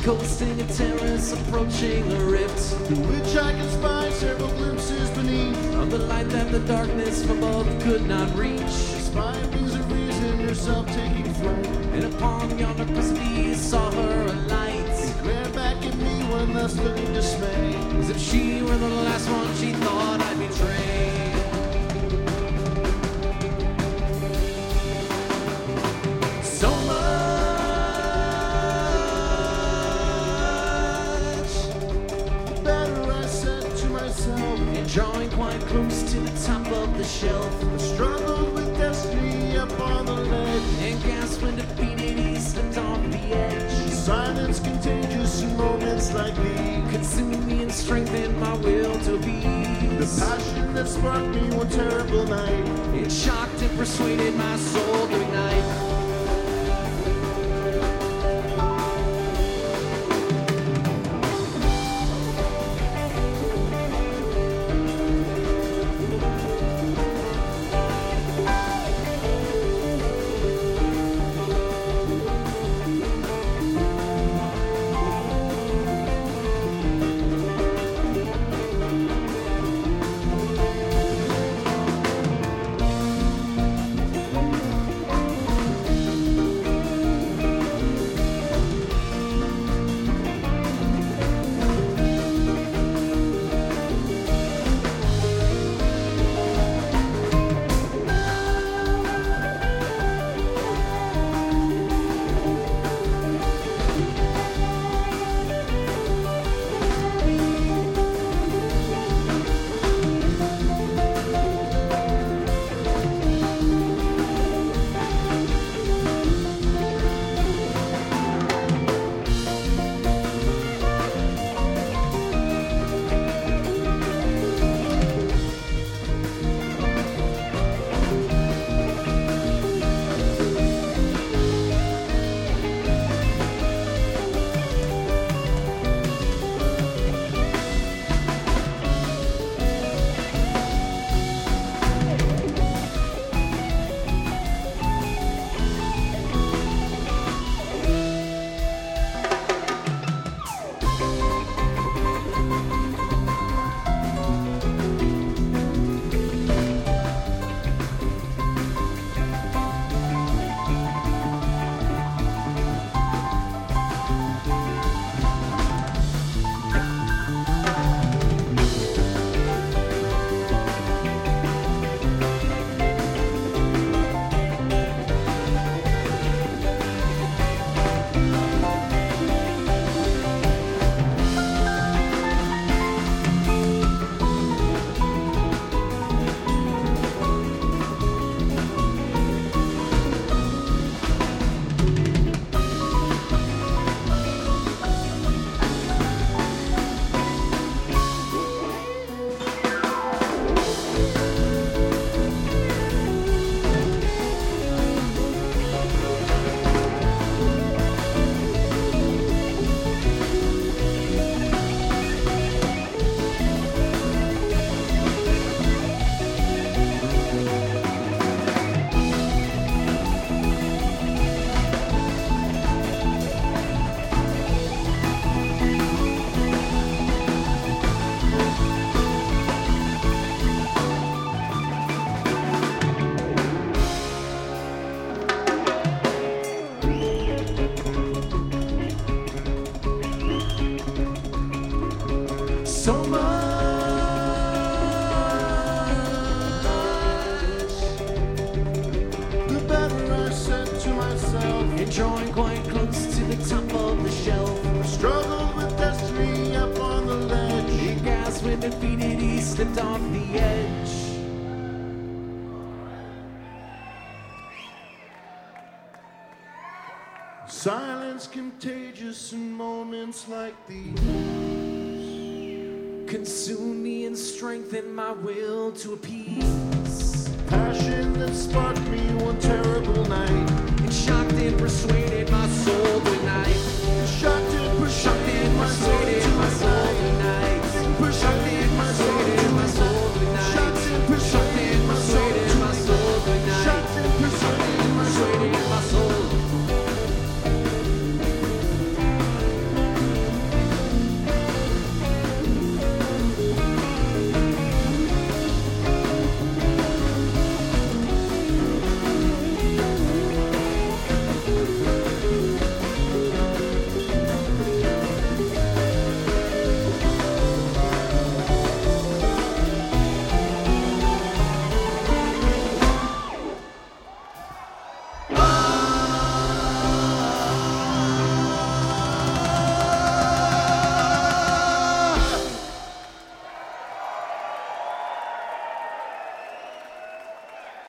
coasting a terrace, approaching a rift, through which I can spy several glimpses beneath of the light that the darkness from above could not reach. Despite means of reason, yourself taking flight, And upon yonder precipice saw her a light. glared back at me one thus looking dismay, As if she were the last one she thought I'd betray. So much better, I said to myself, and drawing quite close to the top of the shelf, I struggled with destiny up on the ledge, and gasped when defeated he slipped off the edge. silence contagious in moments like these, Consumed me and strengthened my will to the peace. passion that sparked me one terrible night, It shocked and persuaded my soul to ignite. So much, the better, I said to myself, and drawing quite close to the top of the shelf, I struggled with destiny up on the ledge, he gasped when defeated he slipped off the edge. silence contagious in moments like these, Consume me and strengthen my will to appease. passion that sparked me one terrible night, It shocked and persuaded my soul to ignite.